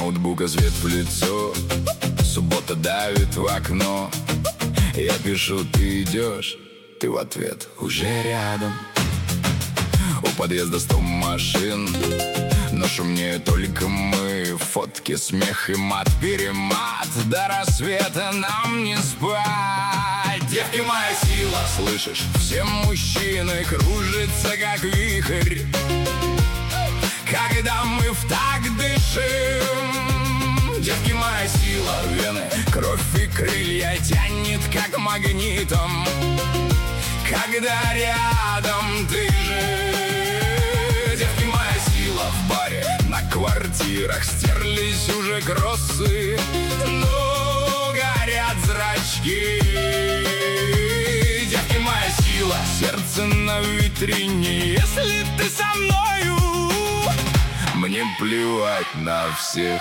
ноутбука свет в лицо, суббота давит в окно. Я пишу, ты идешь, ты в ответ уже рядом. У подъезда 100 машин, но шумнее только мы. Фотки, смех и мат-перемат. До рассвета нам не спать. Девки, моя сила, слышишь? Все мужчины кружатся, как вихрь, когда мы в такт дышим. Девки, моя сила, вены, кровь и крылья тянет, как магнитом, когда рядом ты же. Девки, моя сила, в баре, на квартирах стерлись уже кроссы, но горят зрачки. Девки, моя сила, сердце на витрине. Если ты со мною, мне плевать на всех.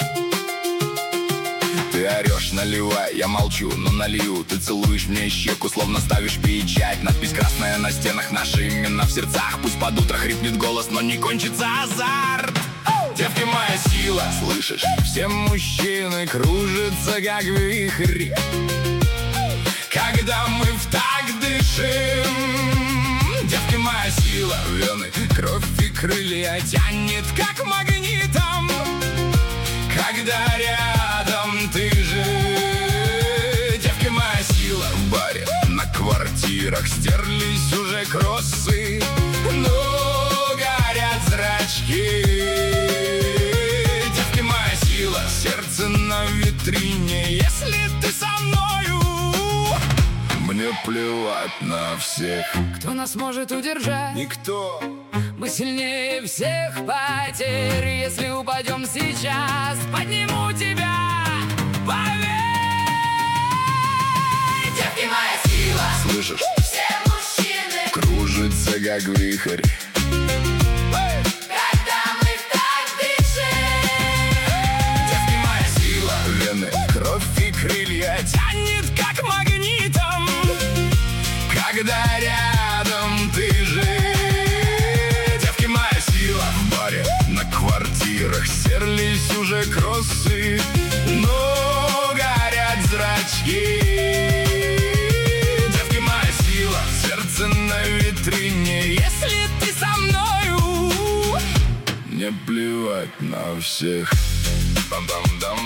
Ты орешь, наливай, я молчу, но налью. Ты целуешь мне щеку, словно ставишь печать. Надпись красная на стенах, наши имена в сердцах. Пусть под утро хрипнет голос, но не кончится азарт. Девки, моя сила, слышишь? Все мужчины кружатся, как вихрь, когда мы в такт дышим. Девки, моя сила, вены, кровь и крылья тянет, как магнитом, когда рядом ты же. Девки, моя сила, в баре, на квартирах стерлись уже кроссы, но горят зрачки. Девки, моя сила, сердце на витрине. Если ты со мною, мне плевать на всех. Кто нас может удержать? Никто. Мы сильнее всех потерь. Если упадем сейчас, подниму тебя, поверь. Девки, моя сила, Слышишь? все мужчины Кружится, как вихрь, когда мы в такт дышим. девки, моя сила, вены, кровь и крылья тянет, как магнитом, когда рядом ты же. Девки, моя сила, в баре, на квартирах стерлись уже кроссы, но горят зрачки. Девки, моя сила, сердце на витрине. Если ты со мною, мне плевать на всех. Дам-дам-дам.